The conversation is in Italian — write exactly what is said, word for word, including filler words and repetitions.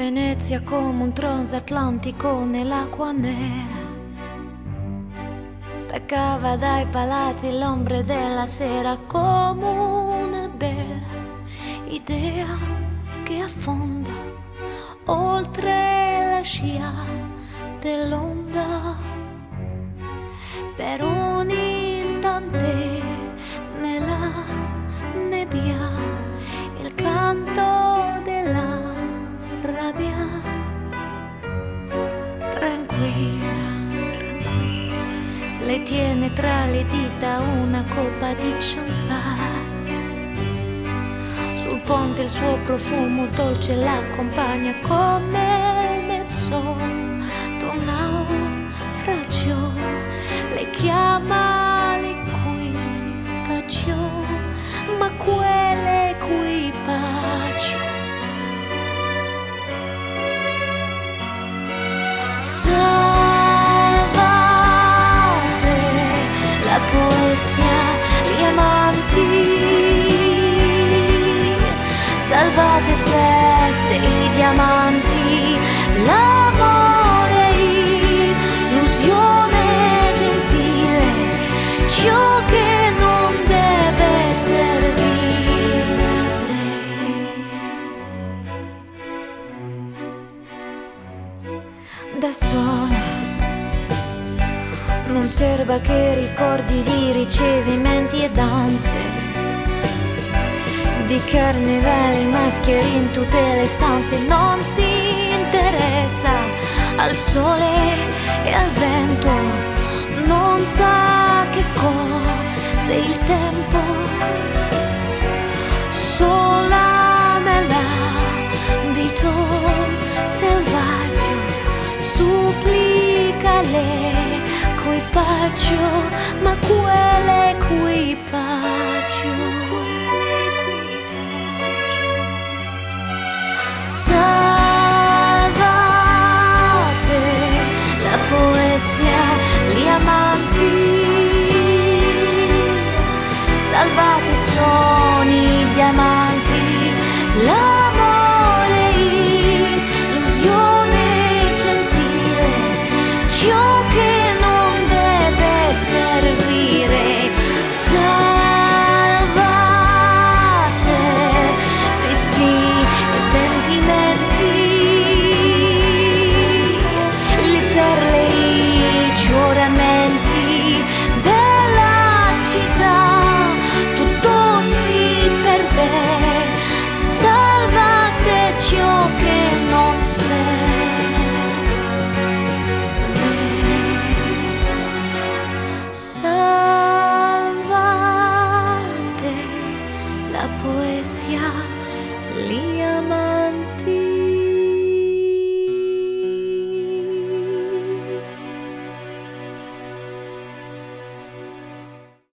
Venezia come un transatlantico nell'acqua nera, staccava dai palazzi l'ombre della sera come una bella idea che affonda oltre la scia dell'onda. Per un istante nella nebbia il canto della rabbia, tranquilla, lei tiene tra le dita una coppa di champagne. Sul ponte il suo profumo dolce l'accompagna come nel mezzo d'un naufragio. Lei chiama l'equipaggio, ma quell'equipaggio salvate la poesia, gli amanti, salvate feste, i diamanti, l'amore, illusione gentile, ciò che non deve servire. Da sola non serva che ricordi di ricevimenti e danze, di carnevali, maschere in tutte le stanze. Non si interessa al sole e al vento, non sa che cos'è il tempo. Sola nell'ambito selvaggio supplica l'equipaggio, ma quell'equipaggio salvate la poesia, gli amanti, salvate i sogni, i diamanti, l'amore, illusione gentile, ciò che non deve servire. Salvate pezzi e sentimenti, le perle, i giuramenti della città, tutto si perde. Salvate ciò che non serve, salvate la poesia, gli amanti.